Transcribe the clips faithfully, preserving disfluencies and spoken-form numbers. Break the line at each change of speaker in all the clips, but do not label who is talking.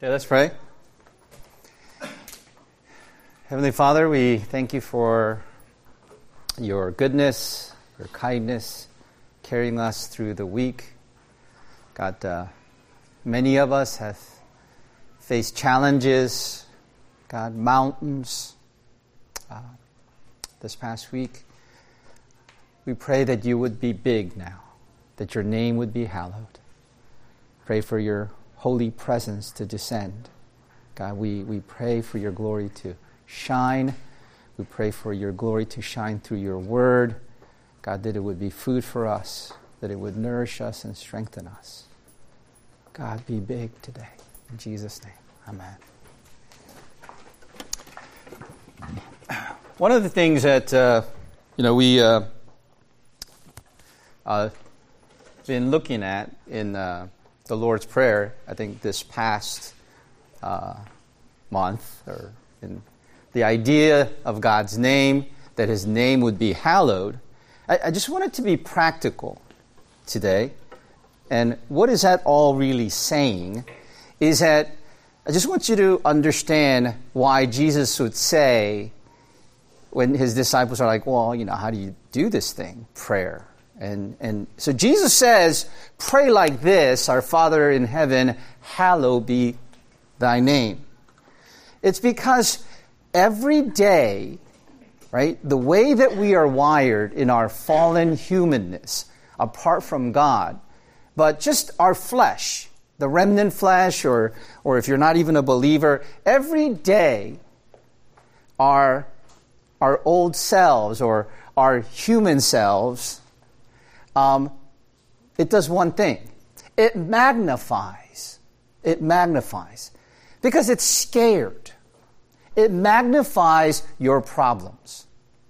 Okay, let's pray. Heavenly Father, we thank you for your goodness, your kindness, carrying us through the week. God, uh, many of us have faced challenges, God, mountains uh, this past week. We pray that you would be big now, that your name would be hallowed. Pray for your holy presence to descend. God, we, we pray for your glory to shine. We pray for your glory to shine through your word. God, that it would be food for us, that it would nourish us and strengthen us. God, be big today. In Jesus' name, amen. One of the things that, uh, you know, we uh, uh, been looking at in uh, the Lord's Prayer, I think this past uh, month, or in the idea of God's name, that his name would be hallowed. I, I just wanted to be practical today. And what is that all really saying is that I just want you to understand why Jesus would say, when his disciples are like, well, you know, how do you do this thing, prayer? And and so Jesus says, pray like this, our Father in heaven, hallowed be thy name. It's because every day, right, the way that we are wired in our fallen humanness, apart from God, but just our flesh, the remnant flesh, or or if you're not even a believer, every day our, our old selves or our human selves, Um, it does one thing. It magnifies. It magnifies. Because it's scared. It magnifies your problems.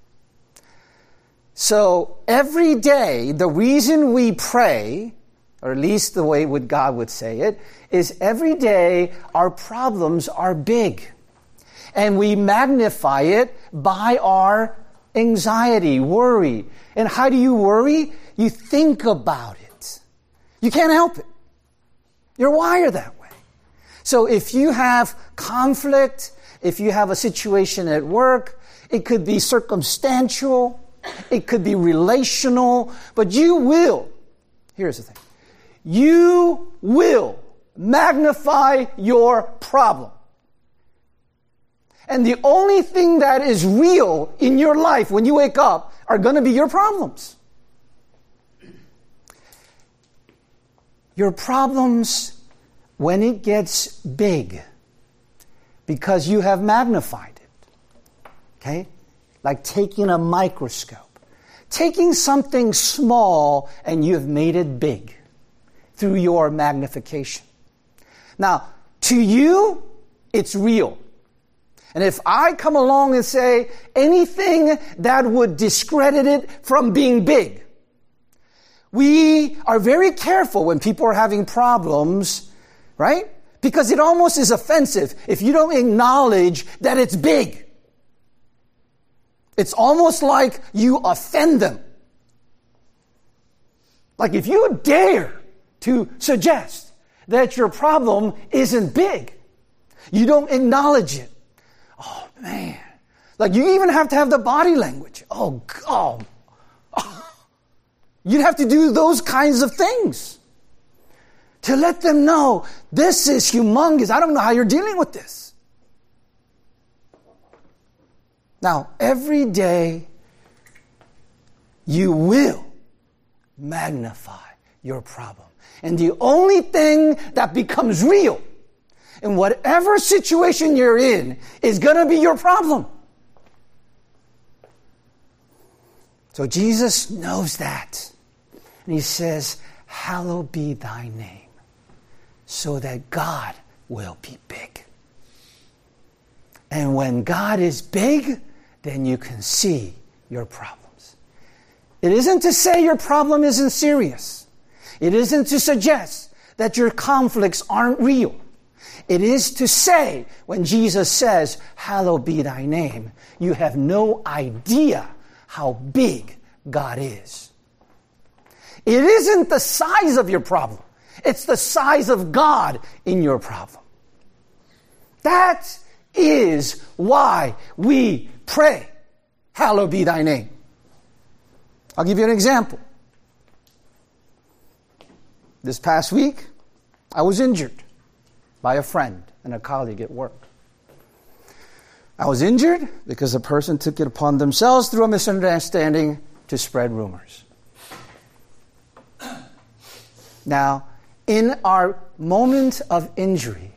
So every day, the reason we pray, or at least the way would God would say it, is every day our problems are big. And we magnify it by our anxiety, worry. And how do you worry? You think about it. You can't help it. You're wired that way. So if you have conflict, if you have a situation at work, it could be circumstantial, it could be relational, but you will, here's the thing, you will magnify your problem. And the only thing that is real in your life when you wake up are going to be your problems. Your problems, when it gets big, because you have magnified it. Okay? Like taking a microscope. Taking something small and you have made it big through your magnification. Now, to you, it's real. And if I come along and say anything that would discredit it from being big, we are very careful when people are having problems, right? Because it almost is offensive if you don't acknowledge that it's big. It's almost like you offend them. Like if you dare to suggest that your problem isn't big, you don't acknowledge it. Oh, man. Like you even have to have the body language. Oh, God. You'd have to do those kinds of things to let them know this is humongous. I don't know how you're dealing with this. Now, every day you will magnify your problem. And the only thing that becomes real in whatever situation you're in is going to be your problem. So Jesus knows that. And he says, hallowed be thy name, so that God will be big. And when God is big, then you can see your problems. It isn't to say your problem isn't serious. It isn't to suggest that your conflicts aren't real. It is to say, when Jesus says, hallowed be thy name, you have no idea how big God is. It isn't the size of your problem. It's the size of God in your problem.
That is why we pray, hallowed be thy name. I'll give you an example. This past week, I was injured by a friend and a colleague at work. I was injured because a person took it upon themselves through a misunderstanding to spread rumors. Now, in our moment of injury,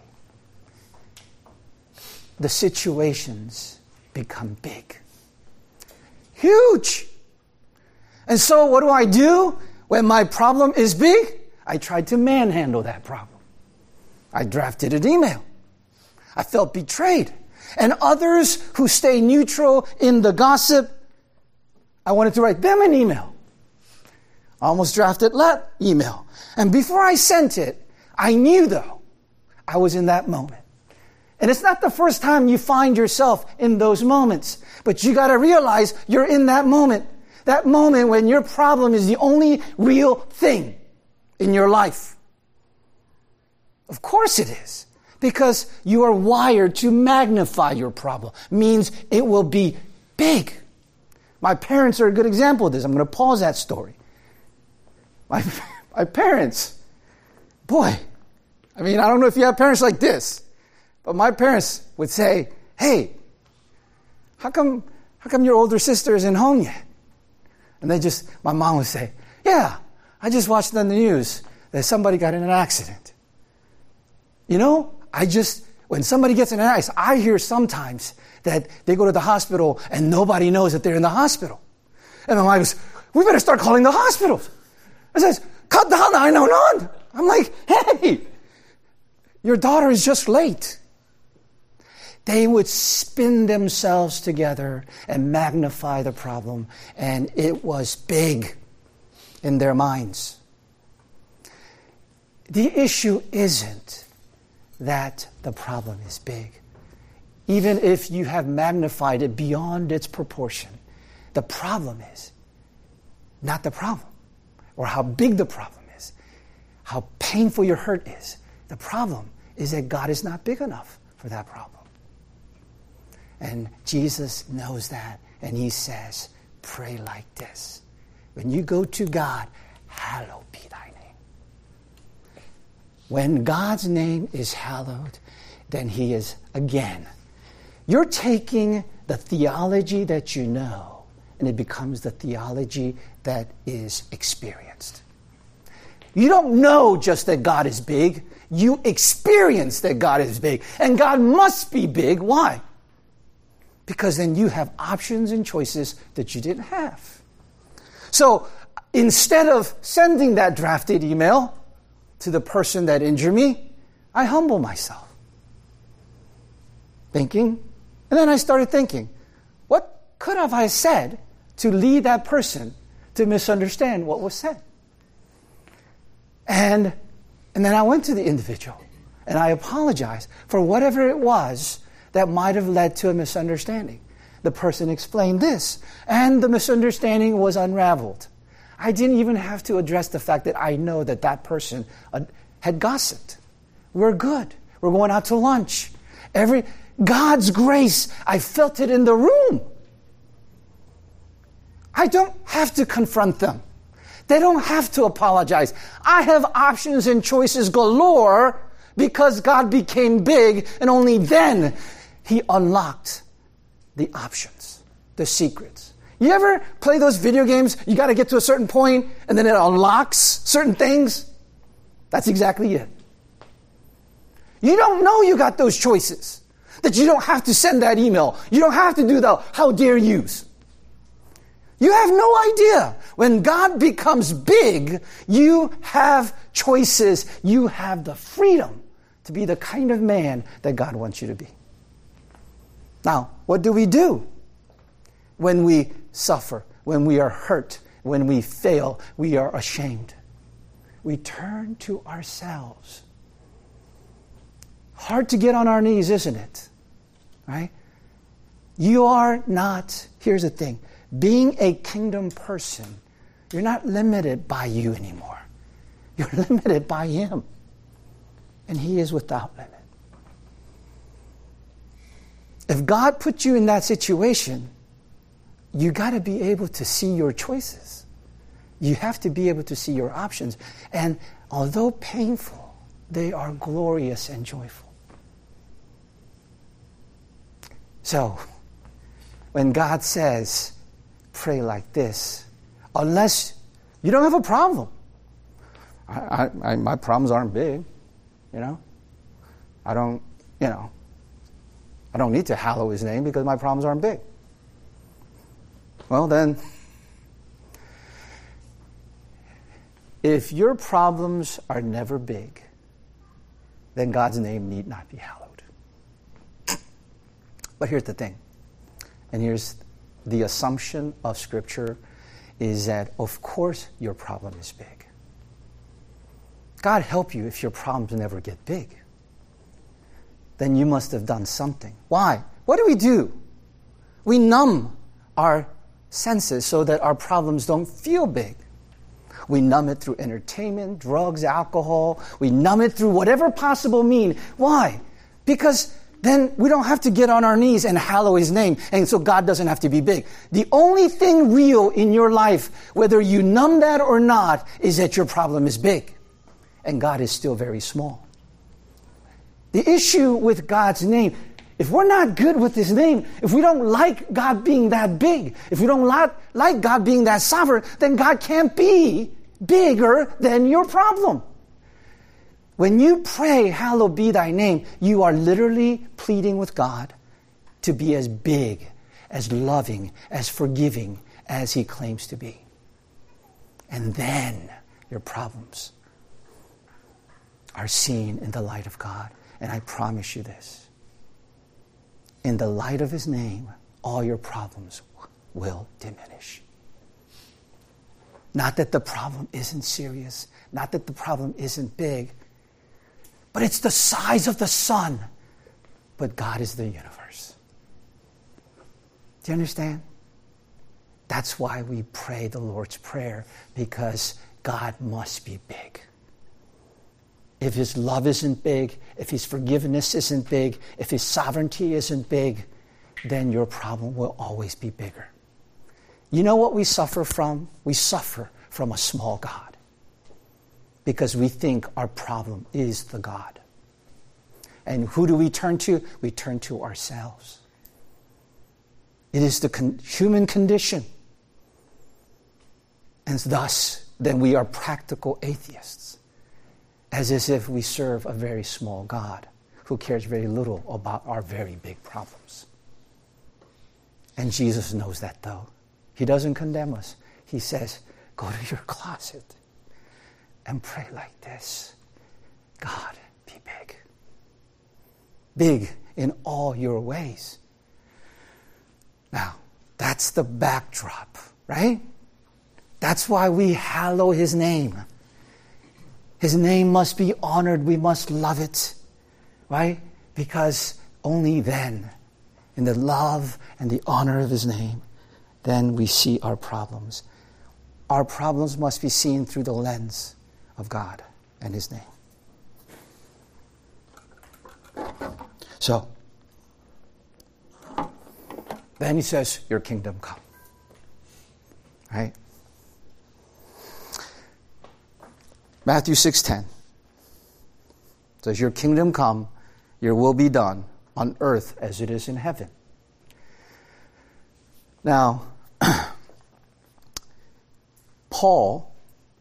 the situations become big. Huge. And so what do I do when my problem is big? I tried to manhandle that problem. I drafted an email. I felt betrayed. And others who stay neutral in the gossip, I wanted to write them an email. I almost drafted that email. And before I sent it, I knew though, I was in that moment. And it's not the first time you find yourself in those moments. But you got to realize you're in that moment. That moment when your problem is the only real thing in your life. Of course it is. Because you are wired to magnify your problem. Means it will be big. My parents are a good example of this. I'm going to pause that story. My, my parents, boy, I mean, I don't know if you have parents like this. But my parents would say, hey, how come, how come your older sister isn't home yet? And they just, my mom would say, yeah, I just watched on the news that somebody got in an accident. You know, I just, when somebody gets in an accident, I hear sometimes that they go to the hospital and nobody knows that they're in the hospital. And my mom goes, we better start calling the hospitals. I says, cut down nine one one. I'm like, hey, your daughter is just late. They would spin themselves together and magnify the problem, and it was big in their minds. The issue isn't that the problem is big. Even if you have magnified it beyond its proportion, the problem is not the problem, or how big the problem is, how painful your hurt is. The problem is that God is not big enough for that problem. And Jesus knows that, and he says, pray like this. When you go to God, hallowed be thy name. When God's name is hallowed, then he is, again, you're taking the theology that you know, and it becomes the theology that is experienced. You don't know just that God is big. You experience that God is big. And God must be big. Why? Because then you have options and choices that you didn't have. So instead of sending that drafted email to the person that injured me, I humble myself. Thinking, and then I started thinking, what could have I said to lead that person to misunderstand what was said? And, and then I went to the individual and I apologized for whatever it was that might have led to a misunderstanding. The person explained this, and the misunderstanding was unraveled. I didn't even have to address the fact that I know that that person uh, had gossiped. We're good. We're going out to lunch. Every God's grace, I felt it in the room. I don't have to confront them. They don't have to apologize. I have options and choices galore because God became big, and only then he unlocked the options, the secrets. You ever play those video games? You got to get to a certain point, and then it unlocks certain things. That's exactly it. You don't know you got those choices, that you don't have to send that email. You don't have to do the how dare yous. You have no idea. When God becomes big, you have choices. You have the freedom to be the kind of man that God wants you to be. Now, what do we do when we suffer, when we are hurt, when we fail, we are ashamed? We turn to ourselves. Hard to get on our knees, isn't it? Right? You are not, here's the thing, being a kingdom person, you're not limited by you anymore. You're limited by him. And he is without limit. if God put you in that situation, you got to be able to see your choices. You have to be able to see your options. And although painful, they are glorious and joyful. So, when God says, pray like this, unless you don't have a problem. I, I, I, my problems aren't big, you know. I don't, you know, I don't need to hallow his name because my problems aren't big. Well, then, if your problems are never big, then God's name need not be hallowed. But here's the thing, and here's the assumption of Scripture, is that, of course, your problem is big. God help you if your problems never get big. Then you must have done something. Why? What do we do? We numb our senses so that our problems don't feel big. We numb it through entertainment, drugs, alcohol. We numb it through whatever possible mean. Why? Because then we don't have to get on our knees and hallow his name. And so God doesn't have to be big. The only thing real in your life, whether you numb that or not, is that your problem is big. And God is still very small. The issue with God's name, if we're not good with his name, if we don't like God being that big, if we don't like, like God being that sovereign, then God can't be bigger than your problem. When you pray, hallowed be thy name, you are literally pleading with God to be as big, as loving, as forgiving as he claims to be. And then your problems are seen in the light of God. And I promise you this. In the light of his name, all your problems will diminish. Not that the problem isn't serious. Not that the problem isn't big. But it's the size of the sun. But God is the universe. Do you understand? That's why we pray the Lord's Prayer. Because God must be big. If his love isn't big, if his forgiveness isn't big, if his sovereignty isn't big, then your problem will always be bigger. You know what we suffer from? We suffer from a small God. Because we think our problem is the God. And who do we turn to? We turn to ourselves. It is the con- human condition. And thus, then we are practical atheists. As if we serve a very small God who cares very little about our very big problems. And Jesus knows that though. He doesn't condemn us. He says, go to your closet and pray like this. God, be big. Big in all your ways. Now, that's the backdrop, right? That's why we hallow his name. His name must be honored. We must love it. Right? Because only then, in the love and the honor of his name, then we see our problems. Our problems must be seen through the lens of God and his name. So, then he says, your kingdom come. Right? Matthew six ten says, your kingdom come, your will be done on earth as it is in heaven. Now, Paul,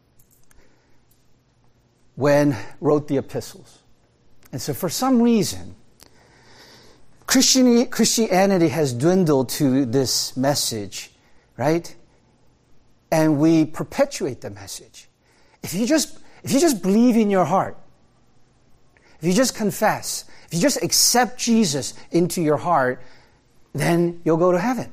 when wrote the epistles, and so for some reason, Christianity, Christianity has dwindled to this message, right? And we perpetuate the message. If you just If you just believe in your heart, if you just confess, if you just accept Jesus into your heart, then you'll go to heaven.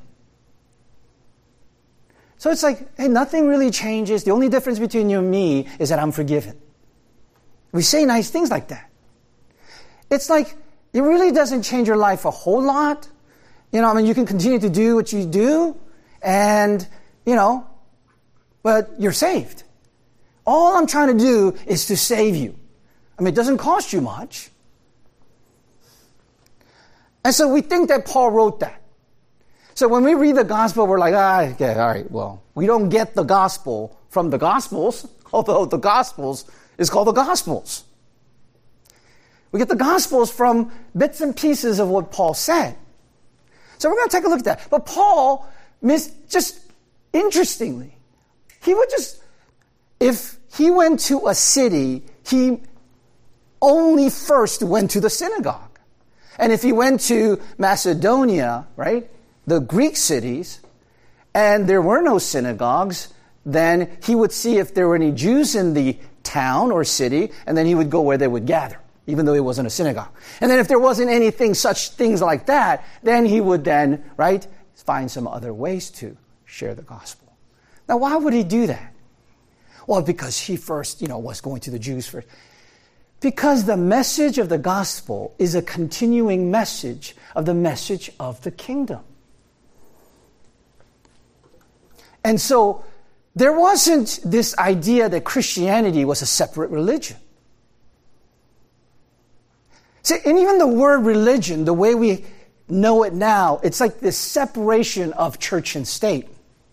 So it's like, hey, nothing really changes. The only difference between you and me is that I'm forgiven. We say nice things like that. It's like, it really doesn't change your life a whole lot. You know, I mean, you can continue to do what you do, and, you know, but you're saved. All I'm trying to do is to save you. I mean, it doesn't cost you much. And so we think that Paul wrote that. So when we read the gospel, we're like, ah, okay, all right, well, we don't get the gospel from the gospels, although the gospels is called the gospels. We get the gospels from bits and pieces of what Paul said. So we're going to take a look at that. But Paul, mis- just interestingly, he would just, if he went to a city, he only first went to the synagogue. And if he went to Macedonia, right, the Greek cities, and there were no synagogues, then he would see if there were any Jews in the town or city, and then he would go where they would gather, even though it wasn't a synagogue. And then if there wasn't anything, such things like that, then he would then, right, find some other ways to share the gospel. Now, why would he do that? Well, because he first, you know, was going to the Jews first. Because the message of the gospel is a continuing message of the message of the kingdom. And so there wasn't this idea that Christianity was a separate religion. See, and even the word religion, the way we know it now, it's like this separation of church and state.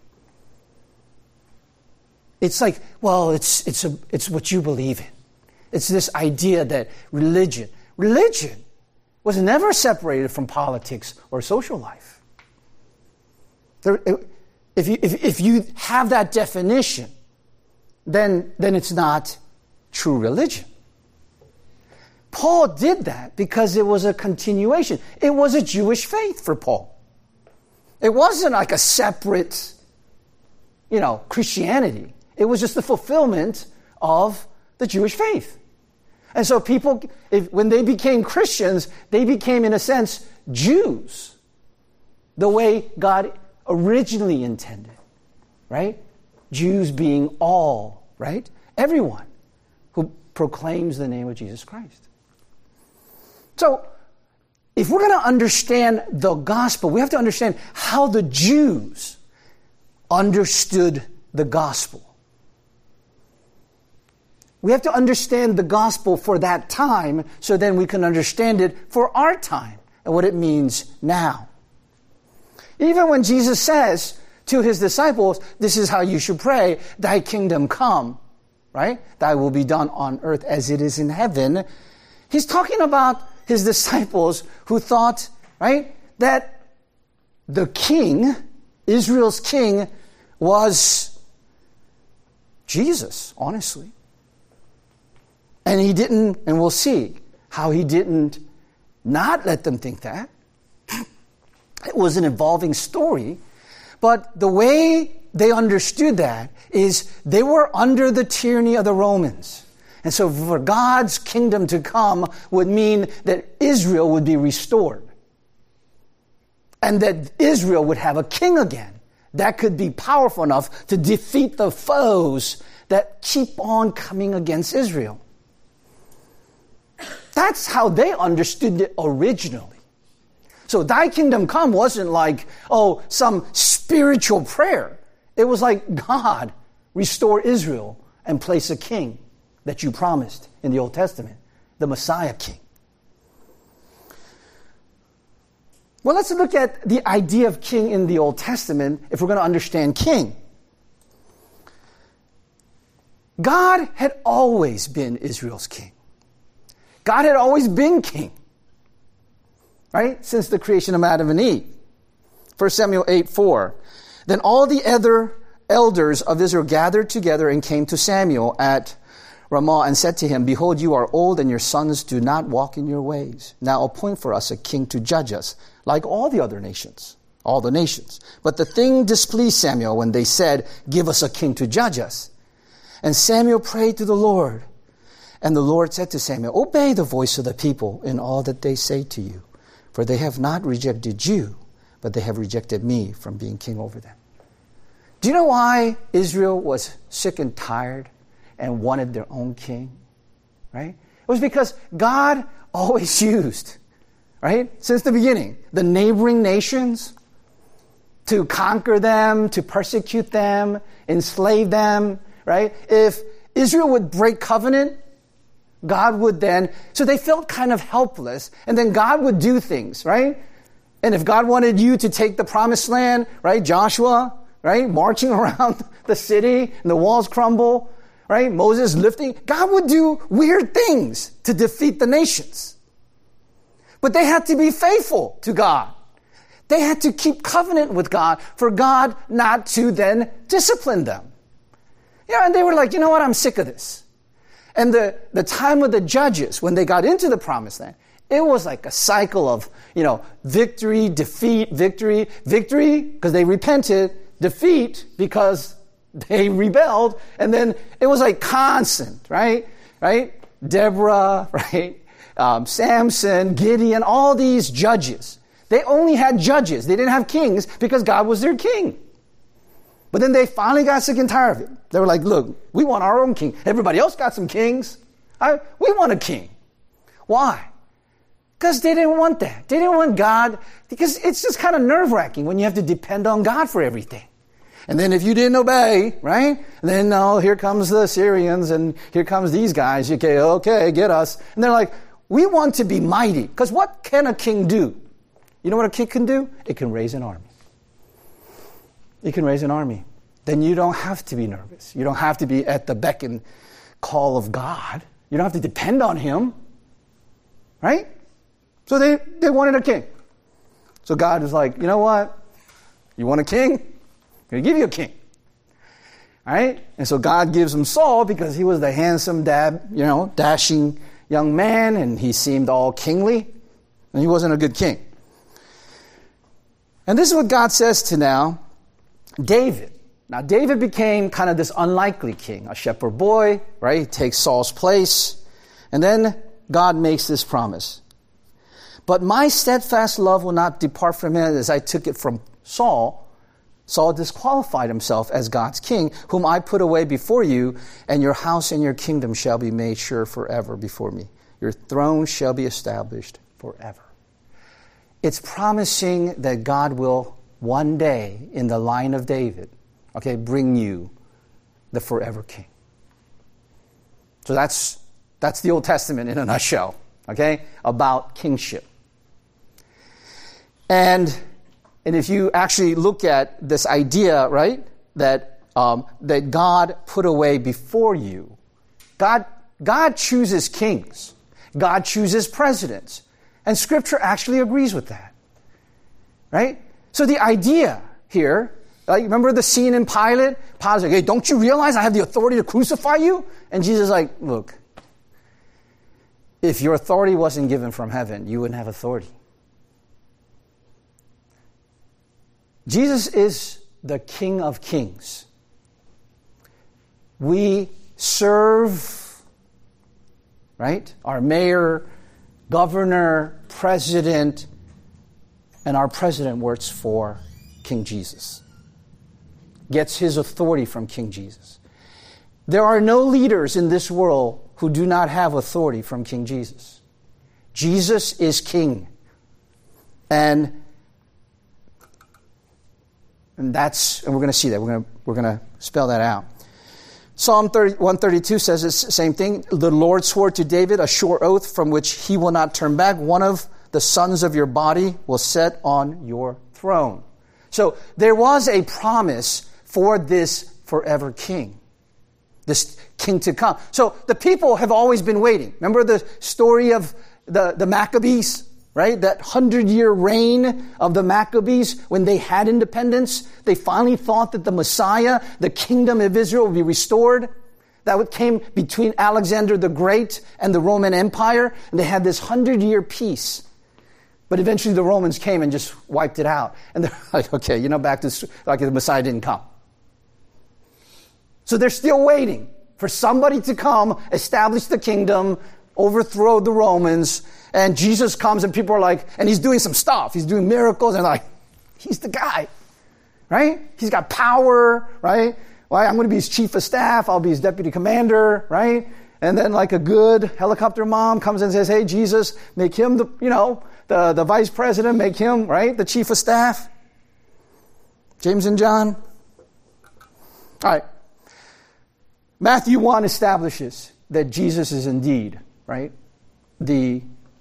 It's like, well, it's it's a, it's what you believe in. It's this idea that religion, religion was never separated from politics or social life. There, it, If you, if, if you have that definition, then, then it's not true religion. Paul did that because it was a continuation. It was a Jewish faith for Paul. It wasn't like a separate, you know, Christianity. It was just the fulfillment of the Jewish faith. And so people, if, when they became Christians, they became, in a sense, Jews, the way God originally intended, right? Jews being all, right? Everyone who proclaims the name of Jesus Christ. So, if we're going to understand the gospel, we have to understand how the Jews understood the gospel. We have to understand the gospel for that time so then we can understand it for our time and what it means now. Even when Jesus says to his disciples, this is how you should pray, thy kingdom come, right? Thy will be done on earth as it is in heaven. He's talking about his disciples who thought, right, that the king, Israel's king, was Jesus, honestly. And he didn't, and we'll see how he didn't not let them think that. It was an evolving story, but the way they understood that is they were under the tyranny of the Romans. And so for God's kingdom to come would mean that Israel would be restored. And that Israel would have a king again that could be powerful enough to defeat the foes that keep on coming against Israel. That's how they understood it originally. So thy kingdom come wasn't like, oh, some spiritual prayer. It was like, God, restore Israel and place a king that you promised in the Old Testament, the Messiah king. Well, let's look at the idea of king in the Old Testament if we're going to understand king. God had always been Israel's king. God had always been king. Right? Since the creation of Adam and Eve. First Samuel eight four. Then all the other elders of Israel gathered together and came to Samuel at Ramah and said to him, behold, you are old and your sons do not walk in your ways. Now appoint for us a king to judge us, like all the other nations, all the nations. But the thing displeased Samuel when they said, give us a king to judge us. And Samuel prayed to the Lord. And the Lord said to Samuel, obey the voice of the people in all that they say to you. For they have not rejected you, but they have rejected me from being king over them. Do you know why Israel was sick and tired and wanted their own king? Right? It was because God always used, right, since the beginning, the neighboring nations to conquer them, to persecute them, enslave them, right? If Israel would break covenant, God would then, so they felt kind of helpless, and then God would do things, right? And if God wanted you to take the promised land, right, Joshua, right, marching around the city and the walls crumble, right, Moses lifting, God would do weird things to defeat the nations. But they had to be faithful to God. They had to keep covenant with God for God not to then discipline them. Yeah, and they were like, you know what, I'm sick of this. And the, the time of the judges, when they got into the promised land, it was like a cycle of, you know, victory, defeat, victory, victory, because they repented, defeat, because they rebelled, and then it was like constant, right? Right? Deborah, right? Um, Samson, Gideon, all these judges. They only had judges. They didn't have kings because God was their king. But then they finally got sick and tired of it. They were like, look, we want our own king. Everybody else got some kings. I, we want a king. Why? Because they didn't want that. They didn't want God. Because it's just kind of nerve-wracking when you have to depend on God for everything. And then if you didn't obey, right? Then, oh, here comes the Syrians and here comes these guys. Okay, okay, get us. And they're like, we want to be mighty. Because what can a king do? You know what a king can do? It can raise an army. It can raise an army. Then you don't have to be nervous. You don't have to be at the beck and call of God. You don't have to depend on him. Right? So they, they wanted a king. So God is like, you know what? You want a king? I'm going to give you a king. All right? And so God gives him Saul because he was the handsome, dab, you know, dashing young man, and he seemed all kingly, and he wasn't a good king. And this is what God says to now David. Now, David became kind of this unlikely king, a shepherd boy, right? He takes Saul's place. And then God makes this promise. But my steadfast love will not depart from him as I took it from Saul. Saul disqualified himself as God's king, whom I put away before you, and your house and your kingdom shall be made sure forever before me. Your throne shall be established forever. It's promising that God will one day, in the line of David, okay, bring you the forever king. So that's that's the Old Testament in a nutshell, okay, about kingship. And and if you actually look at this idea, right, that um, that God put away before you, God God chooses kings, God chooses presidents, and Scripture actually agrees with that, right? So the idea here, like, remember the scene in Pilate? Pilate's like, hey, don't you realize I have the authority to crucify you? And Jesus is like, look, if your authority wasn't given from heaven, you wouldn't have authority. Jesus is the King of Kings. We serve, right, our mayor, governor, president, and our president works for King Jesus. Gets his authority from King Jesus. There are no leaders in this world who do not have authority from King Jesus. Jesus is king. And, and that's, and we're going to see that. We're going to, we're going to spell that out. Psalm one thirty-two says the same thing. The Lord swore to David a sure oath from which he will not turn back. One of the sons of your body will set on your throne. So there was a promise for this forever king, this king to come. So the people have always been waiting. Remember the story of the, the Maccabees, right? That hundred-year reign of the Maccabees when they had independence. They finally thought that the Messiah, the kingdom of Israel, would be restored. That came between Alexander the Great and the Roman Empire. And they had this hundred-year peace. But eventually the Romans came and just wiped it out. And they're like, okay, you know, back to, like the Messiah didn't come. So they're still waiting for somebody to come, establish the kingdom, overthrow the Romans. And Jesus comes and people are like, and he's doing some stuff. He's doing miracles. And they're like, he's the guy, right? He's got power, right? Well, I'm going to be his chief of staff. I'll be his deputy commander, right? And then like a good helicopter mom comes and says, hey, Jesus, make him the, you know, the, the vice president, make him, right, the chief of staff. James and John. All right. Matthew one establishes that Jesus is indeed, right, the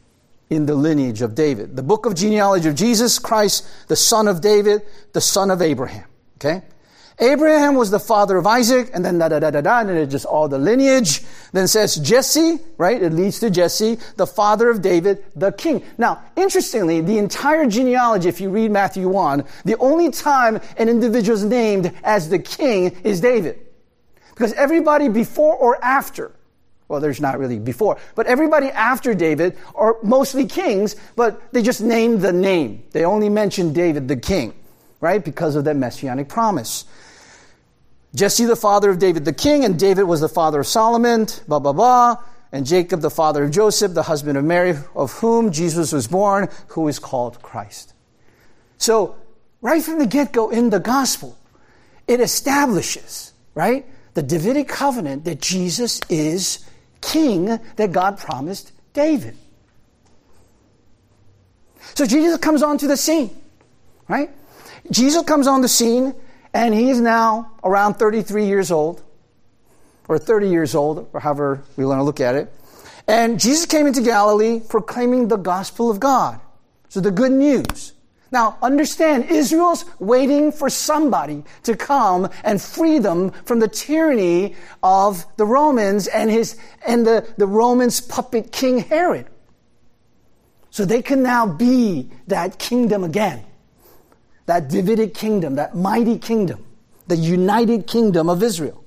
in the lineage of David. The book of genealogy of Jesus Christ, the son of David, the son of Abraham. Okay? Abraham was the father of Isaac, and then da da da da da, and then it's just all the lineage. Then it says Jesse, right? It leads to Jesse, the father of David, the king. Now, interestingly, the entire genealogy, if you read Matthew one, the only time an individual is named as the king is David. Because everybody before or after, well, there's not really before, but everybody after David are mostly kings, but they just named the name. They only mentioned David the king, right? Because of that messianic promise. Jesse, the father of David the king, and David was the father of Solomon, blah, blah, blah. And Jacob, the father of Joseph, the husband of Mary, of whom Jesus was born, who is called Christ. So, right from the get-go in the gospel, it establishes, right, the Davidic covenant that Jesus is king that God promised David. So Jesus comes onto the scene, right? Jesus comes on the scene, and he is now around thirty-three years old, or thirty years old, or however we want to look at it. And Jesus came into Galilee proclaiming the gospel of God. So the good news. Now, understand, Israel's waiting for somebody to come and free them from the tyranny of the Romans and his and the, the Romans' puppet king Herod. So they can now be that kingdom again. That Davidic kingdom, that mighty kingdom, the united kingdom of Israel.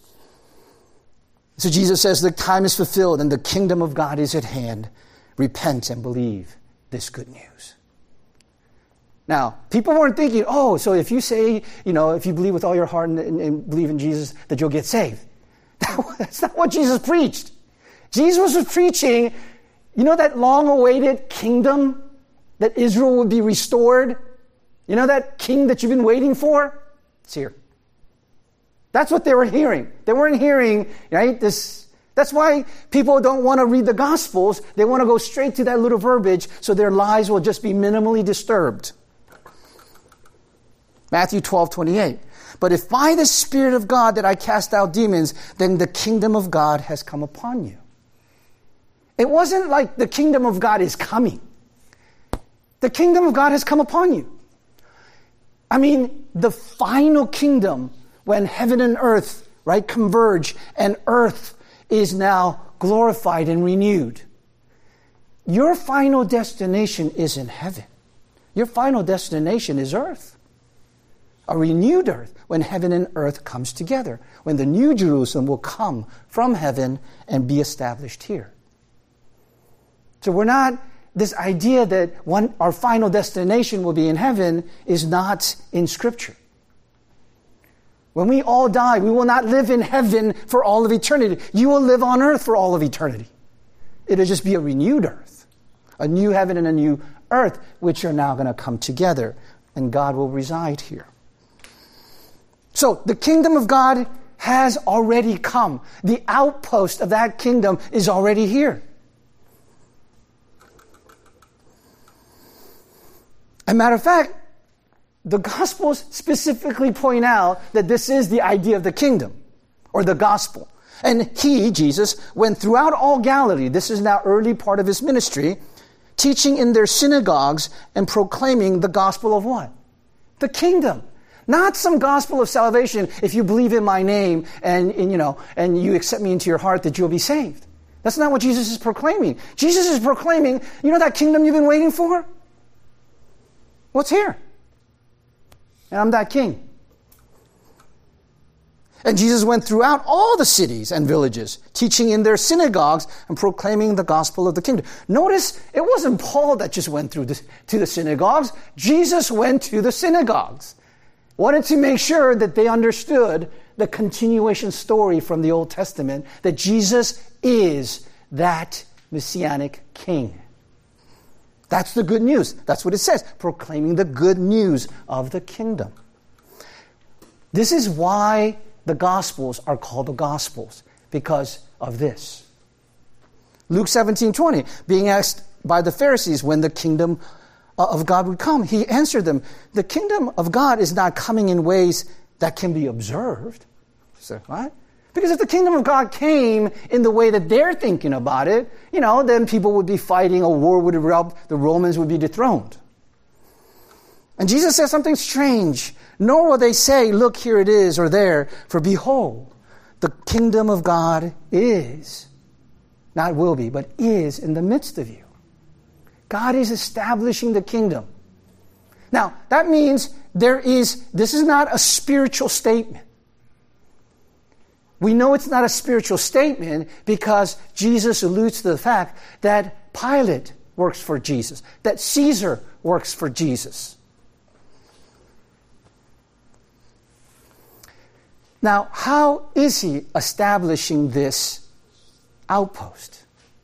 So Jesus says the time is fulfilled and the kingdom of God is at hand. Repent and believe this good news. Now, people weren't thinking, oh, so if you say, you know, if you believe with all your heart and, and, and believe in Jesus, that you'll get saved. That's not what Jesus preached. Jesus was preaching, you know, that long-awaited kingdom, that Israel would be restored. You know that king that you've been waiting for? It's here. That's what they were hearing. They weren't hearing, right, this. That's why people don't want to read the Gospels. They want to go straight to that little verbiage so their lives will just be minimally disturbed. Matthew twelve twenty-eight. But if by the Spirit of God that I cast out demons, then the kingdom of God has come upon you. It wasn't like the kingdom of God is coming. The kingdom of God has come upon you. I mean, the final kingdom when heaven and earth, right, converge and earth is now glorified and renewed. Your final destination isn't heaven. Your final destination is earth. A renewed earth when heaven and earth comes together. When the new Jerusalem will come from heaven and be established here. So we're not, this idea that one, our final destination will be in heaven is not in Scripture. When we all die, we will not live in heaven for all of eternity. You will live on earth for all of eternity. It'll just be a renewed earth. A new heaven and a new earth, which are now going to come together. And God will reside here. So, the kingdom of God has already come. The outpost of that kingdom is already here. As a matter of fact, the Gospels specifically point out that this is the idea of the kingdom, or the gospel. And he, Jesus, went throughout all Galilee, this is now early part of his ministry, teaching in their synagogues and proclaiming the gospel of what? The kingdom. Not some gospel of salvation, if you believe in my name and, and, you know, and you accept me into your heart that you'll be saved. That's not what Jesus is proclaiming. Jesus is proclaiming, you know that kingdom you've been waiting for? What's here? And I'm that king. And Jesus went throughout all the cities and villages, teaching in their synagogues and proclaiming the gospel of the kingdom. Notice, it wasn't Paul that just went through the, to the synagogues. Jesus went to the synagogues. Wanted to make sure that they understood the continuation story from the Old Testament, that Jesus is that Messianic king. That's the good news. That's what it says, proclaiming the good news of the kingdom. This is why the Gospels are called the Gospels, because of this. Luke seventeen twenty, being asked by the Pharisees when the kingdom of God would come, he answered them, the kingdom of God is not coming in ways that can be observed. So, what? Because if the kingdom of God came in the way that they're thinking about it, you know, then people would be fighting, a war would erupt, the Romans would be dethroned. And Jesus says something strange. Nor will they say, look, here it is, or there, for behold, the kingdom of God is, not will be, but is in the midst of you. God is establishing the kingdom. Now, that means there is, this is not a spiritual statement. We know it's not a spiritual statement because Jesus alludes to the fact that Pilate works for Jesus, that Caesar works for Jesus. Now, how is he establishing this outpost?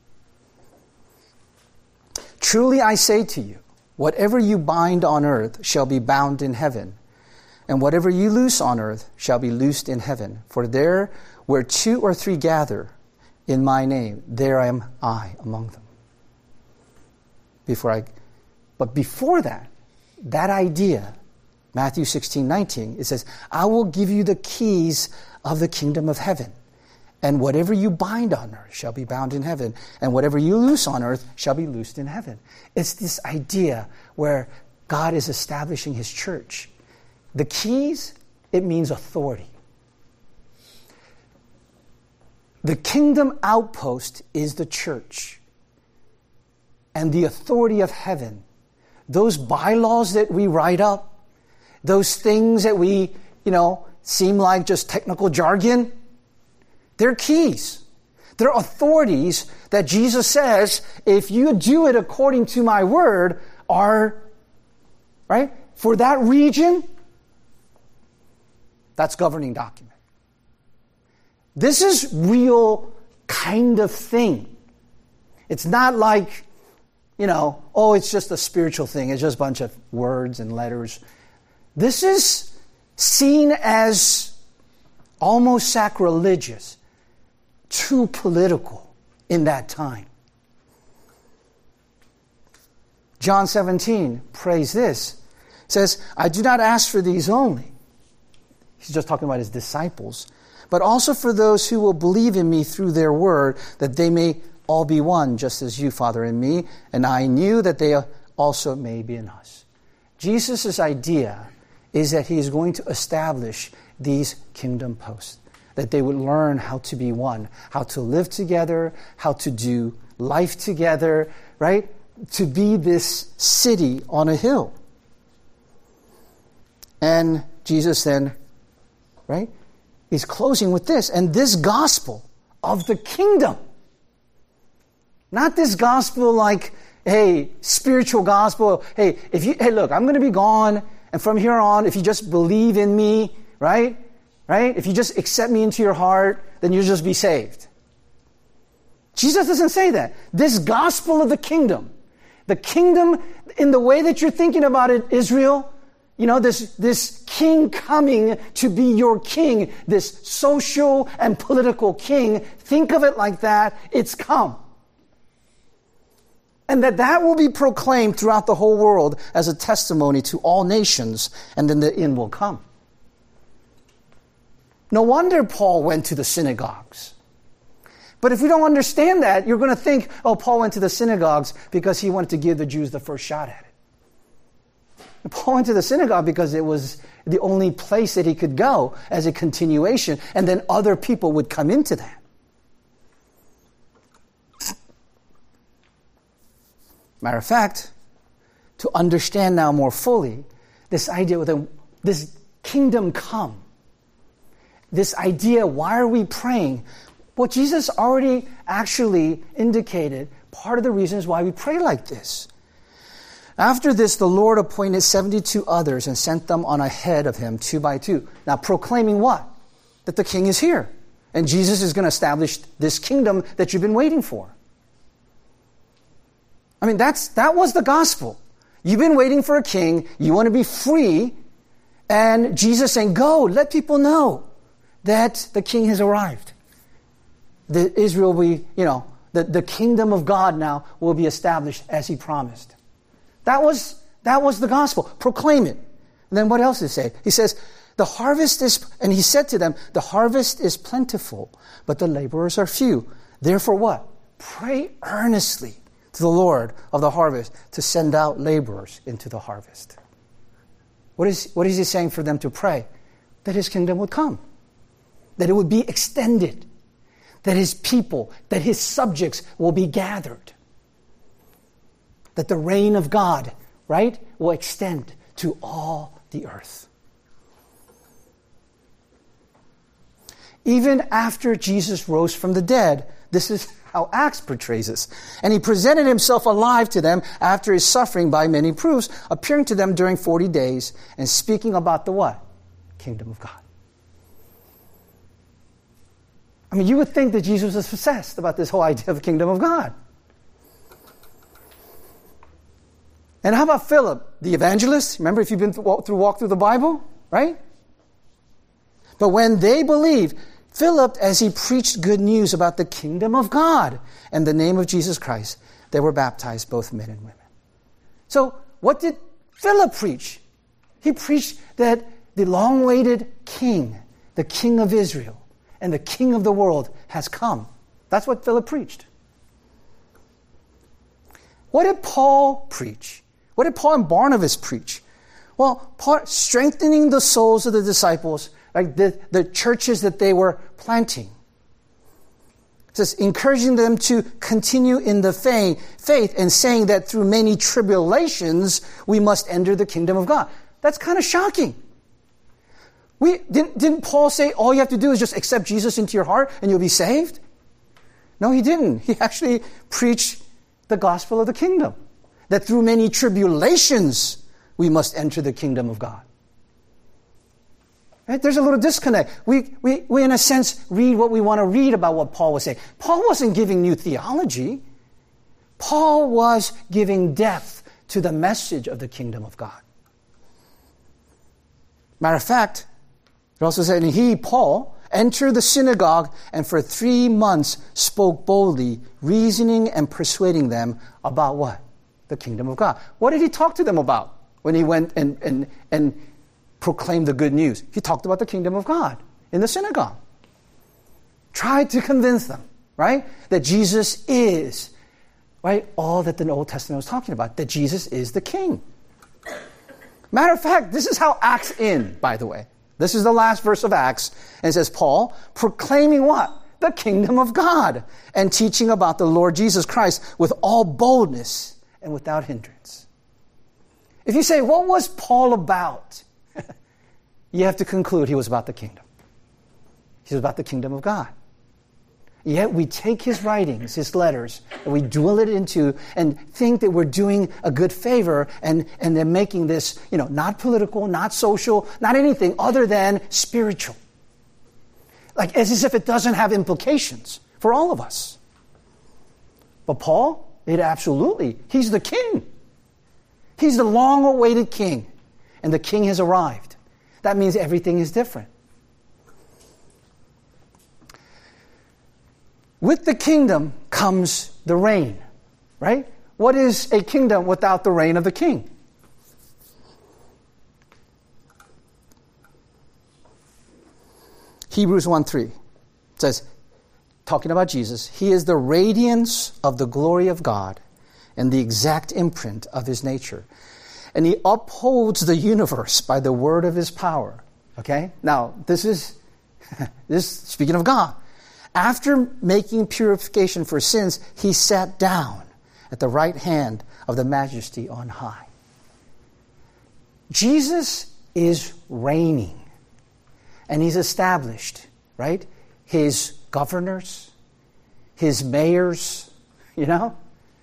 Truly I say to you, whatever you bind on earth shall be bound in heaven, and whatever you loose on earth shall be loosed in heaven. For there where two or three gather in my name, there am I among them. Before I, but before that, that idea, Matthew sixteen nineteen, it says, I will give you the keys of the kingdom of heaven. And whatever you bind on earth shall be bound in heaven. And whatever you loose on earth shall be loosed in heaven. It's this idea where God is establishing his church. The keys, it means authority. The kingdom outpost is the church. And the authority of heaven. Those bylaws that we write up, those things that we, you know, seem like just technical jargon, they're keys. They're authorities that Jesus says, if you do it according to my word, are, right? For that region, that's governing document. This is real kind of thing. It's not like, you know, oh, it's just a spiritual thing. It's just a bunch of words and letters. This is seen as almost sacrilegious, too political in that time. John seventeen prays this. It says, I do not ask for these only. He's just talking about his disciples. But also for those who will believe in me through their word, that they may all be one, just as you, Father, in me, and I knew that they also may be in us. Jesus' idea is that he is going to establish these kingdom posts, that they would learn how to be one, how to live together, how to do life together, right? To be this city on a hill. And Jesus then, right, he's closing with this, and this gospel of the kingdom, not this gospel like, hey, spiritual gospel, hey, if you, hey, look, I'm going to be gone, and from here on, if you just believe in me, right, right, if you just accept me into your heart, then you'll just be saved. Jesus doesn't say that. This gospel of the kingdom, the kingdom in the way that you're thinking about it, Israel, you know, this, this king coming to be your king, this social and political king, think of it like that, it's come. And that that will be proclaimed throughout the whole world as a testimony to all nations, and then the end will come. No wonder Paul went to the synagogues. But if we don't understand that, you're going to think, oh, Paul went to the synagogues because he wanted to give the Jews the first shot at it. And Paul went to the synagogue because it was the only place that he could go as a continuation, and then other people would come into that. Matter of fact, to understand now more fully, this idea with this kingdom come, this idea, why are we praying? Well, Jesus already actually indicated part of the reasons why we pray like this. After this, the Lord appointed seventy-two others and sent them on ahead of him, two by two. Now, proclaiming what? That the king is here. And Jesus is going to establish this kingdom that you've been waiting for. I mean, that's that was the gospel. You've been waiting for a king. You want to be free. And Jesus saying, go, let people know that the king has arrived. That Israel will be, you know, the, the kingdom of God now will be established as he promised. That was, that was the gospel. Proclaim it. And then what else does he say? He says, The harvest is, and he said to them, the harvest is plentiful, but the laborers are few. Therefore what? Pray earnestly to the Lord of the harvest to send out laborers into the harvest. What is, what is he saying for them to pray? That his kingdom would come. That it would be extended. That his people, that his subjects will be gathered. That the reign of God, right, will extend to all the earth. Even after Jesus rose from the dead, this is how Acts portrays this. And he presented himself alive to them after his suffering by many proofs, appearing to them during forty days and speaking about the what? Kingdom of God. I mean, you would think that Jesus was obsessed about this whole idea of the kingdom of God. And how about Philip, the evangelist? Remember, if you've been through walk through, walk through the Bible, right? But when they believed, Philip, as he preached good news about the kingdom of God and the name of Jesus Christ, they were baptized, both men and women. So, what did Philip preach? He preached that the long-awaited king, the king of Israel, and the king of the world has come. That's what Philip preached. What did Paul preach? What did Paul and Barnabas preach? Well, Paul, strengthening the souls of the disciples, like the, the churches that they were planting. It says, encouraging them to continue in the faith and saying that through many tribulations, we must enter the kingdom of God. That's kind of shocking. We, didn't, didn't Paul say all you have to do is just accept Jesus into your heart and you'll be saved? No, he didn't. He actually preached the gospel of the kingdom. That through many tribulations, we must enter the kingdom of God. Right? There's a little disconnect. We, we, we, in a sense, read what we want to read about what Paul was saying. Paul wasn't giving new theology. Paul was giving depth to the message of the kingdom of God. Matter of fact, it also said, and he, Paul, entered the synagogue and for three months spoke boldly, reasoning and persuading them about what? The kingdom of God. What did he talk to them about when he went and, and, and proclaimed the good news? He talked about the kingdom of God in the synagogue. Tried to convince them, right? That Jesus is, right? All that the Old Testament was talking about. That Jesus is the king. Matter of fact, this is how Acts end, by the way. This is the last verse of Acts. And it says, Paul, proclaiming what? The kingdom of God. And teaching about the Lord Jesus Christ with all boldness and without hindrance. If you say, what was Paul about? You have to conclude he was about the kingdom. He was about the kingdom of God. Yet we take his writings, his letters, and we dwell it into and think that we're doing a good favor and, and they're making this, you know, not political, not social, not anything other than spiritual. Like as if it doesn't have implications for all of us. But Paul, it absolutely, he's the king. He's the long-awaited king. And the king has arrived. That means everything is different. With the kingdom comes the reign, right? What is a kingdom without the reign of the king? Hebrews one three says, talking about Jesus, he is the radiance of the glory of God and the exact imprint of his nature. And he upholds the universe by the word of his power. Okay? Now, this is, this speaking of God. After making purification for sins, he sat down at the right hand of the majesty on high. Jesus is reigning. And he's established, right? His governors, his mayors, you know,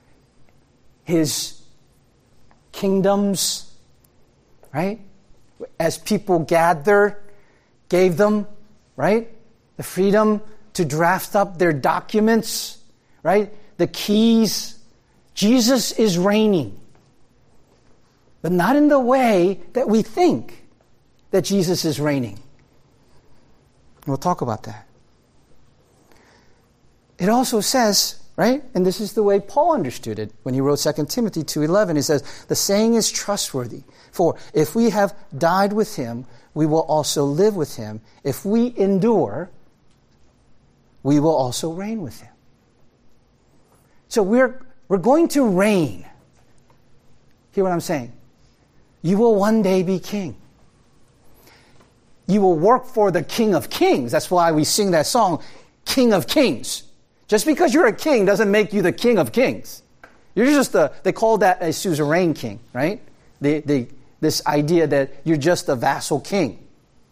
his kingdoms, right? As people gathered, gave them, right, the freedom to draft up their documents, right? The keys. Jesus is reigning. But not in the way that we think that Jesus is reigning. We'll talk about that. It also says, Right? And this is the way Paul understood it when he wrote Second Timothy two eleven. He says, the saying is trustworthy. For if we have died with him, we will also live with him. If we endure, we will also reign with him. So we're, we're going to reign. Hear what I'm saying? You will one day be king. You will work for the King of Kings. That's why we sing that song, King of Kings. Just because you're a king doesn't make you the King of Kings. You're just a, they call that a suzerain king, right? The, the, this idea that you're just a vassal king.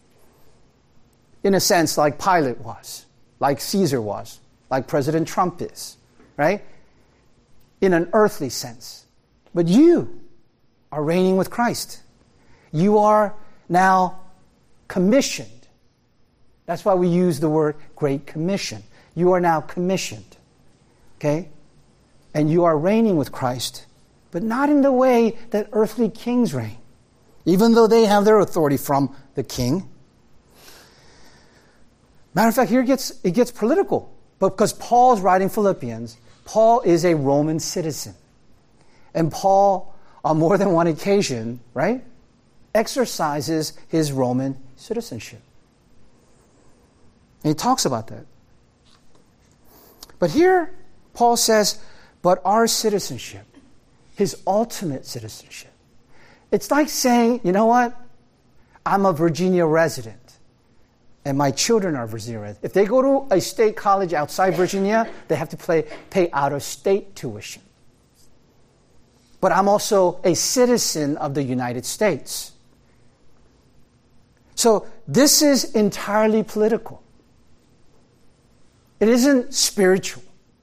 In a sense, like Pilate was, like Caesar was, like President Trump is, right? In an earthly sense. But you are reigning with Christ. You are now commissioned. That's why we use the word Great Commission. You are now commissioned. Okay? And you are reigning with Christ, but not in the way that earthly kings reign, even though they have their authority from the king. Matter of fact, here it gets, it gets political. But because Paul's writing Philippians, Paul is a Roman citizen. And Paul, on more than one occasion, right, exercises his Roman citizenship. And he talks about that. But here, Paul says, but our citizenship, his ultimate citizenship. It's like saying, you know what? I'm a Virginia resident, and my children are Virginia residents. If they go to a state college outside Virginia, they have to pay, pay out-of-state tuition. But I'm also a citizen of the United States. So this is entirely political. It isn't spiritual.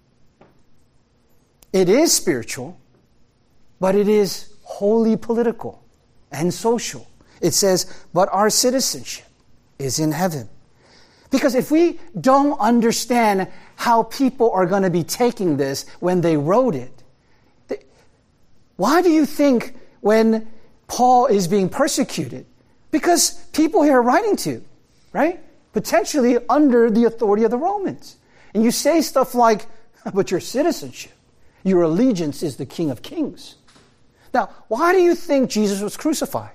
It is spiritual, but it is wholly political and social. It says, but our citizenship is in heaven. Because if we don't understand how people are going to be taking this when they wrote it, they, why do you think when Paul is being persecuted? Because people here are writing to, right? Potentially under the authority of the Romans. And you say stuff like, but your citizenship, your allegiance is the King of Kings. Now, why do you think Jesus was crucified?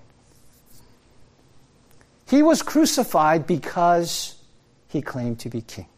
He was crucified because he claimed to be king.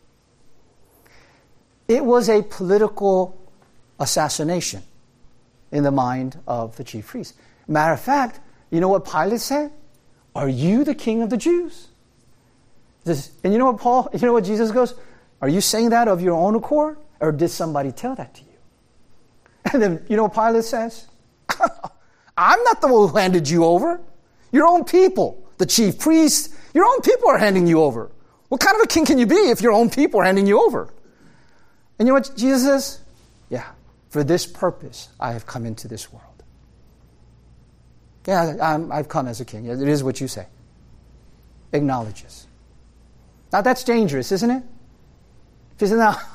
It was a political assassination in the mind of the chief priests. Matter of fact, you know what Pilate said? Are you the king of the Jews? This, and you know what Paul, you know what Jesus goes? Are you saying that of your own accord? Or did somebody tell that to you? And then, you know what Pilate says? I'm not the one who handed you over. Your own people, the chief priests, your own people are handing you over. What kind of a king can you be if your own people are handing you over? And you know what Jesus says? Yeah, for this purpose I have come into this world. Yeah, I'm, I've come as a king. It is what you say. Acknowledges. Now that's dangerous, isn't it? He said, no,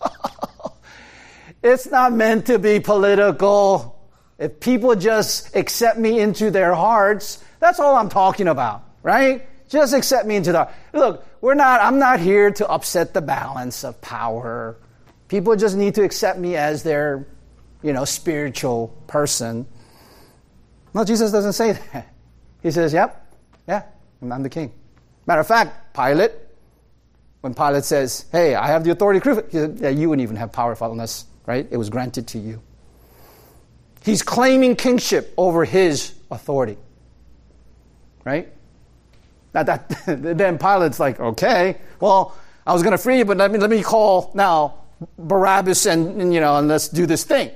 it's not meant to be political. If people just accept me into their hearts, that's all I'm talking about, right? Just accept me into the heart. Look, we're not, I'm not here to upset the balance of power. People just need to accept me as their, you know, spiritual person. No, Jesus doesn't say that. He says, yep, yeah, I'm the king. Matter of fact, Pilate, when Pilate says, hey, I have the authority to crucify, he said, yeah, you wouldn't even have power unless, right, it was granted to you. He's claiming kingship over his authority. Right? Now that, then Pilate's like, okay, well, I was going to free you, but let me, let me call now Barabbas and, and, you know, and let's do this thing.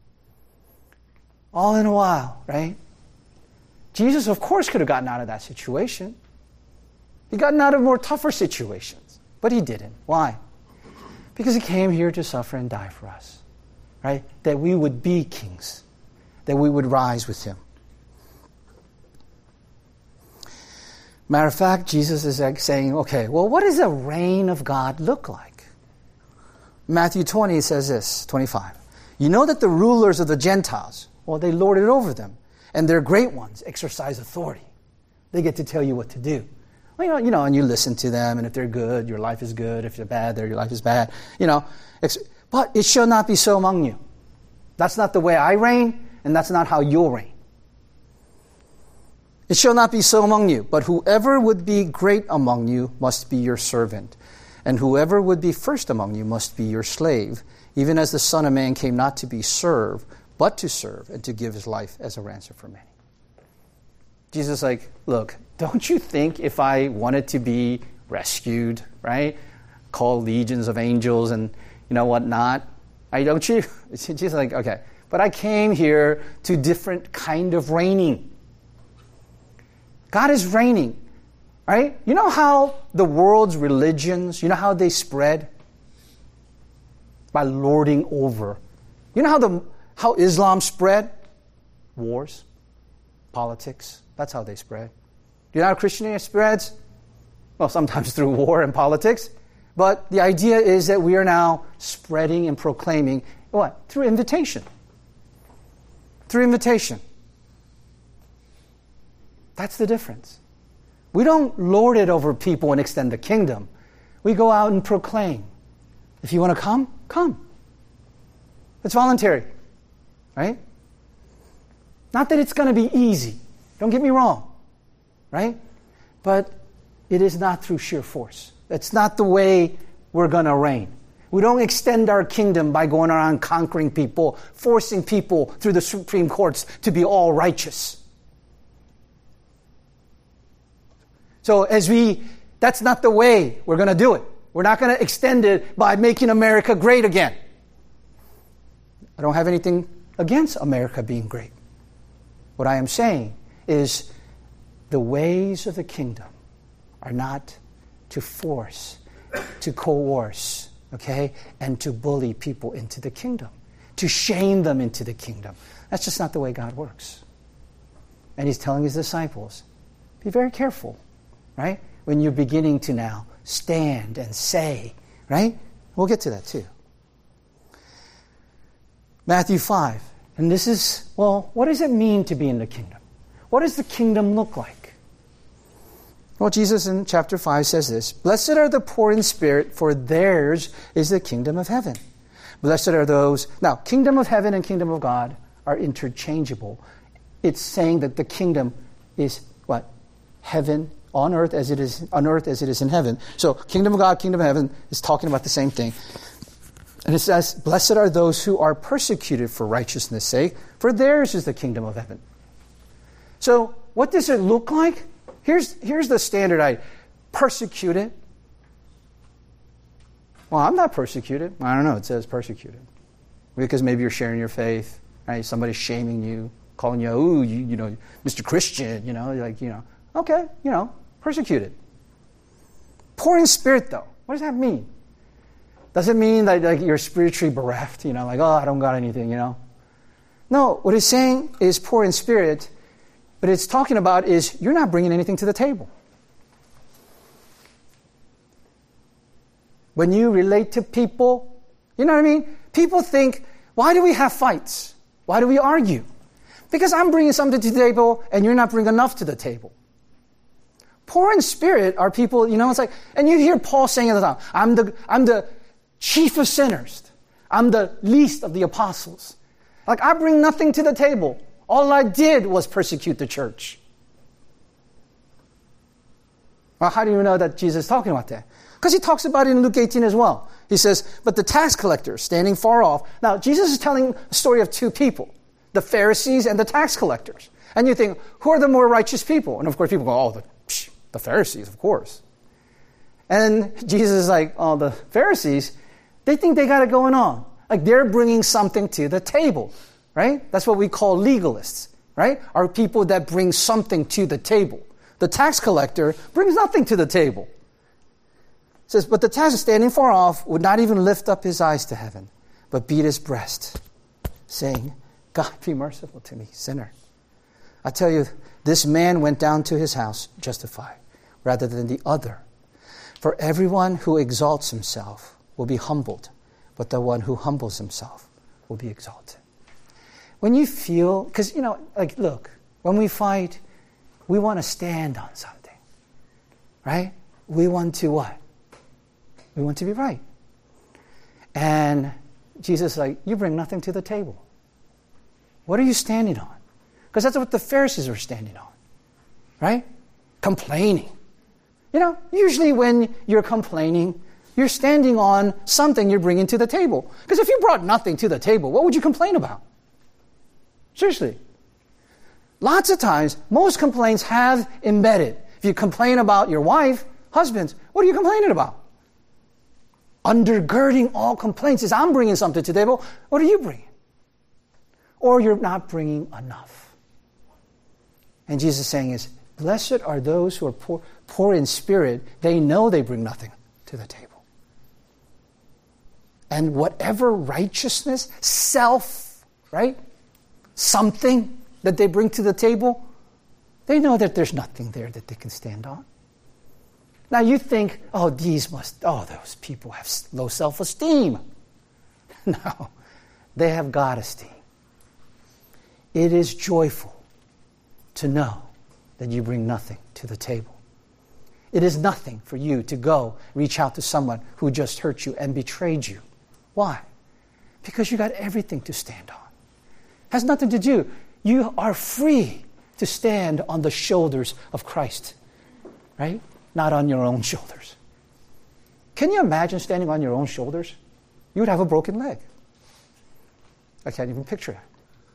All in a while, right? Jesus, of course, could have gotten out of that situation. He gotten out of more tougher situations. But he didn't. Why? Because he came here to suffer and die for us. Right? That we would be kings. That we would rise with him. Matter of fact, Jesus is saying, okay, well, what does the reign of God look like? Matthew twenty says this, twenty-five. You know that the rulers of the Gentiles, well, they lord it over them. And their great ones exercise authority. They get to tell you what to do. Well, you know, you know, and you listen to them, and if they're good, your life is good. If they're bad, your life is bad. You know, But it shall not be so among you. That's not the way I reign, and that's not how you'll reign. It shall not be so among you, but whoever would be great among you must be your servant, and whoever would be first among you must be your slave, even as the Son of Man came not to be served, but to serve, and to give his life as a ransom for many. Jesus is like, look, don't you think if I wanted to be rescued, right, call legions of angels and you know what not, I don't you? Jesus is like, okay, but I came here to different kind of reigning. God is reigning, right? You know how the world's religions, you know how they spread? By lording over. You know how the how Islam spread? Wars, politics. That's how they spread. Do you know how Christianity spreads? Well, sometimes through war and politics. But the idea is that we are now spreading and proclaiming what? Through invitation. Through invitation. That's the difference. We don't lord it over people and extend the kingdom. We go out and proclaim. If you want to come, come. It's voluntary, right? Not that it's going to be easy. Don't get me wrong, right? But it is not through sheer force. That's not the way we're going to reign. We don't extend our kingdom by going around conquering people, forcing people through the Supreme Courts to be all righteous. So as we, that's not the way we're going to do it. We're not going to extend it by making America great again. I don't have anything against America being great. What I am saying is the ways of the kingdom are not to force, to coerce, okay, and to bully people into the kingdom, to shame them into the kingdom. That's just not the way God works. And he's telling his disciples, be very careful, right, when you're beginning to now stand and say, right? We'll get to that too. Matthew five. And this is, well, what does it mean to be in the kingdom? What does the kingdom look like? Well, Jesus in chapter five says this, blessed are the poor in spirit, for theirs is the kingdom of heaven. Blessed are those, now, kingdom of heaven and kingdom of God are interchangeable. It's saying that the kingdom is what? Heaven on earth as it is on earth as it is in heaven. So kingdom of God, kingdom of heaven is talking about the same thing. And it says, blessed are those who are persecuted for righteousness' sake, for theirs is the kingdom of heaven. So what does it look like? Here's, here's the standard I persecuted. Well, I'm not persecuted. I don't know. It says persecuted. Because maybe you're sharing your faith, right? Somebody's shaming you, calling you, ooh, you, you know, Mister Christian, you know, like, you know. Okay, you know, persecuted. Poor in spirit, though. What does that mean? Does it mean that like, you're spiritually bereft? You know, like, oh, I don't got anything, you know? No, what it's saying is poor in spirit, but it's talking about is you're not bringing anything to the table. When you relate to people, you know what I mean? People think, why do we have fights? Why do we argue? Because I'm bringing something to the table and you're not bringing enough to the table. Poor in spirit are people, you know, it's like, and you hear Paul saying at the time, I'm the, I'm the chief of sinners. I'm the least of the apostles. Like, I bring nothing to the table. All I did was persecute the church. Well, how do you know that Jesus is talking about that? Because he talks about it in Luke eighteen as well. He says, but the tax collectors standing far off. Now, Jesus is telling a story of two people, the Pharisees and the tax collectors. And you think, who are the more righteous people? And of course, people go, oh, the, psh, the Pharisees, of course. And Jesus is like, oh, the Pharisees, they think they got it going on. Like they're bringing something to the table, right? That's what we call legalists, right? Are people that bring something to the table. The tax collector brings nothing to the table. It says, but the tax standing far off would not even lift up his eyes to heaven, but beat his breast, saying, God, be merciful to me, sinner. I tell you, this man went down to his house justified, rather than the other. For everyone who exalts himself will be humbled, but the one who humbles himself will be exalted. When you feel, because, you know, like, look, when we fight, we want to stand on something, right? We want to what? We want to be right. And Jesus is like, you bring nothing to the table. What are you standing on? Because that's what the Pharisees were standing on. Right? Complaining. You know, usually when you're complaining, you're standing on something you're bringing to the table. Because if you brought nothing to the table, what would you complain about? Seriously. Lots of times, most complaints have embedded. If you complain about your wife, husbands, what are you complaining about? Undergirding all complaints is, I'm bringing something to the table. What are you bringing? Or you're not bringing enough. And Jesus is saying is, blessed are those who are poor, poor in spirit. They know they bring nothing to the table. And whatever righteousness, self, right? Something that they bring to the table, they know that there's nothing there that they can stand on. Now you think, oh, these must, oh, those people have low self-esteem. No, they have God esteem. It is joyful to know that you bring nothing to the table. It is nothing for you to go reach out to someone who just hurt you and betrayed you. Why? Because you got everything to stand on. It has nothing to do. You are free to stand on the shoulders of Christ, right? Not on your own shoulders. Can you imagine standing on your own shoulders? You would have a broken leg. I can't even picture it.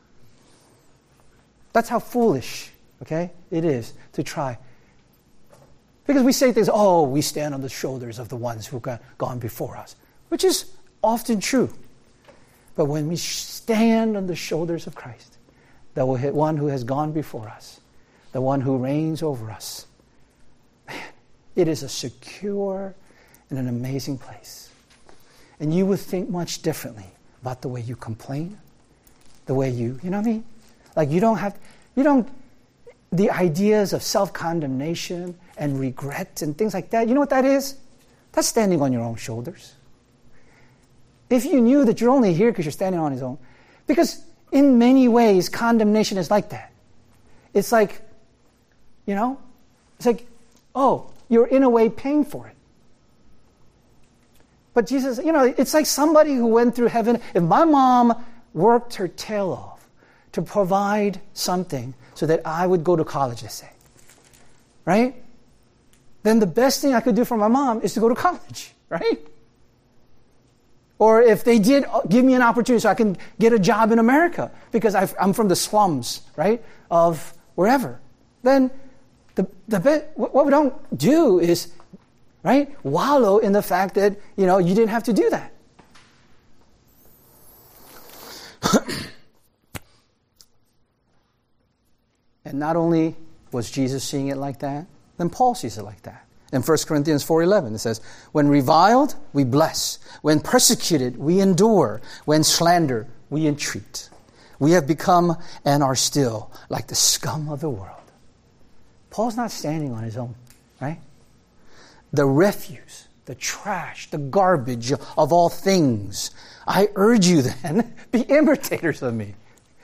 That's how foolish, okay, it is to try. Because we say things, oh, we stand on the shoulders of the ones who've got, gone before us, which is often true. But when we stand on the shoulders of Christ, the one who has gone before us, the one who reigns over us, man, it is a secure and an amazing place. And you would think much differently about the way you complain, the way you, you know what I mean? Like you don't have, you don't, the ideas of self-condemnation and regret and things like that, you know what that is? That's standing on your own shoulders. If you knew that you're only here because you're standing on his own, because in many ways, condemnation is like that. It's like, you know, it's like, oh, you're in a way paying for it. But Jesus, you know, it's like somebody who went through heaven. If my mom worked her tail off to provide something so that I would go to college, let's say, right? Then the best thing I could do for my mom is to go to college, right? Or if they did give me an opportunity so I can get a job in America because I've, I'm from the slums, right, of wherever, then the the what we don't do is, right, wallow in the fact that, you know, you didn't have to do that. And not only was Jesus seeing it like that, then Paul sees it like that. In First Corinthians four eleven, it says, when reviled, we bless. When persecuted, we endure. When slandered, we entreat. We have become and are still like the scum of the world. Paul's not standing on his own, right? The refuse, the trash, the garbage of all things. I urge you then, be imitators of me.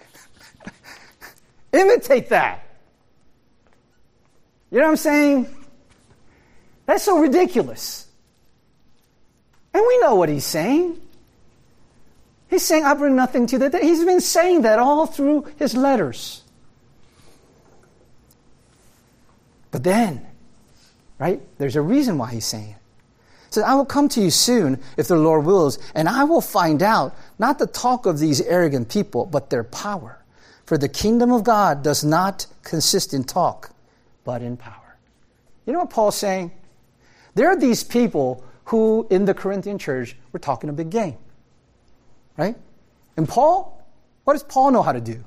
Imitate that. You know what I'm saying? That's so ridiculous. And we know what he's saying. He's saying, I bring nothing to the day. He's been saying that all through his letters. But then, right, there's a reason why he's saying it. He says, I will come to you soon, if the Lord wills, and I will find out, not the talk of these arrogant people, but their power. For the kingdom of God does not consist in talk, but in power. You know what Paul's saying? There are these people who, in the Corinthian church, were talking a big game. Right? And Paul, what does Paul know how to do?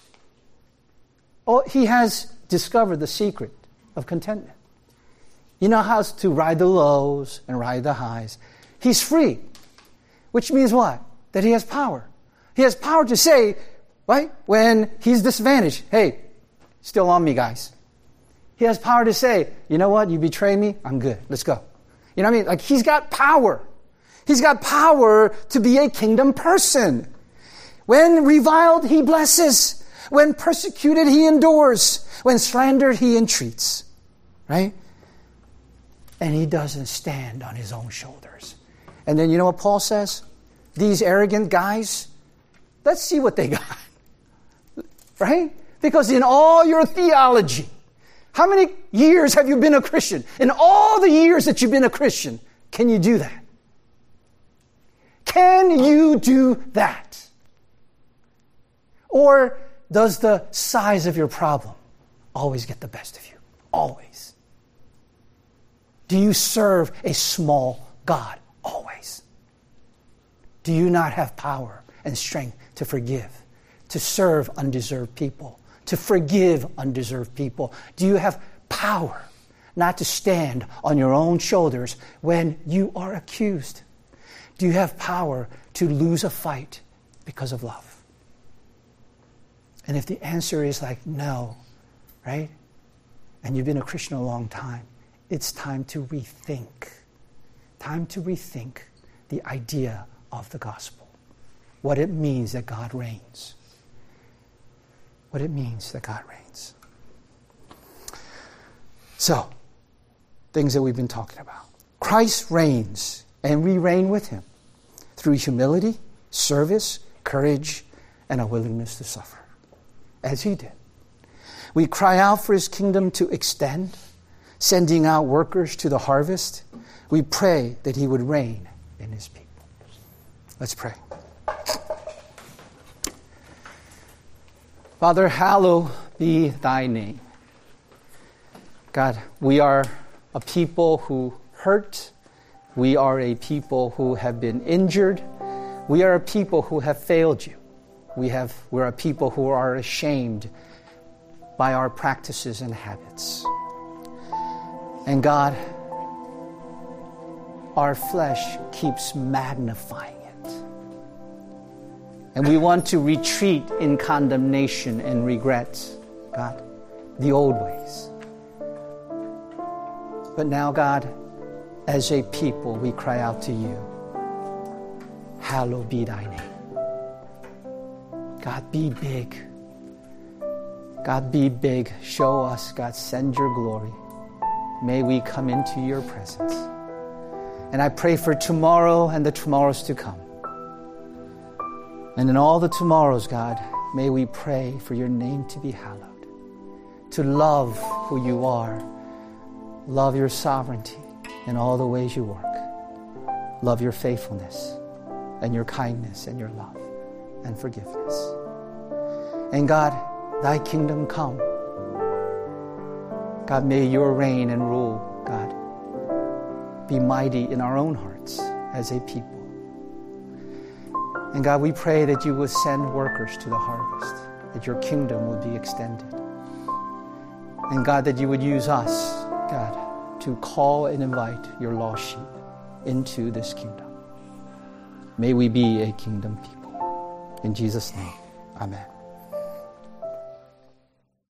Oh, he has discovered the secret of contentment. He knows how to ride the lows and ride the highs. He's free. Which means what? That he has power. He has power to say, right, when he's disadvantaged, hey, still on me, guys. He has power to say, you know what, you betray me, I'm good, let's go. You know what I mean? Like, he's got power. He's got power to be a kingdom person. When reviled, he blesses. When persecuted, he endures. When slandered, he entreats. Right? And he doesn't stand on his own shoulders. And then you know what Paul says? these arrogant guys, let's see what they got. Right? Because in all your theology, how many years have you been a Christian? In all the years that you've been a Christian, can you do that? Can you do that? Or does the size of your problem always get the best of you? Always. Do you serve a small God? Always. Do you not have power and strength to forgive, to serve undeserved people, to forgive undeserved people? Do you have power not to stand on your own shoulders when you are accused? Do you have power to lose a fight because of love? And if the answer is like no, right? And you've been a Christian a long time, it's time to rethink. Time to rethink the idea of the gospel. What it means that God reigns. What it means that God reigns. So, things that we've been talking about. Christ reigns, and we reign with him through humility, service, courage, and a willingness to suffer, as he did. We cry out for his kingdom to extend, sending out workers to the harvest. We pray that he would reign in his people. Let's pray. Father, hallowed be thy name. God, we are a people who hurt. We are a people who have been injured. We are a people who have failed you. We have, we're a people who are ashamed by our practices and habits. And God, our flesh keeps magnifying it. And we want to retreat in condemnation and regret, God, the old ways. But now, God, as a people, we cry out to you. Hallowed be thy name. God, be big. God, be big. Show us, God, send your glory. May we come into your presence. And I pray for tomorrow and the tomorrows to come. And in all the tomorrows, God, may we pray for your name to be hallowed, to love who you are, love your sovereignty in all the ways you work, love your faithfulness and your kindness and your love and forgiveness. And God, thy kingdom come. God, may your reign and rule, God, be mighty in our own hearts as a people. And God, we pray that you will send workers to the harvest, that your kingdom would be extended. And God, that you would use us, God, to call and invite your lost sheep into this kingdom. May we be a kingdom people. In Jesus' name, amen.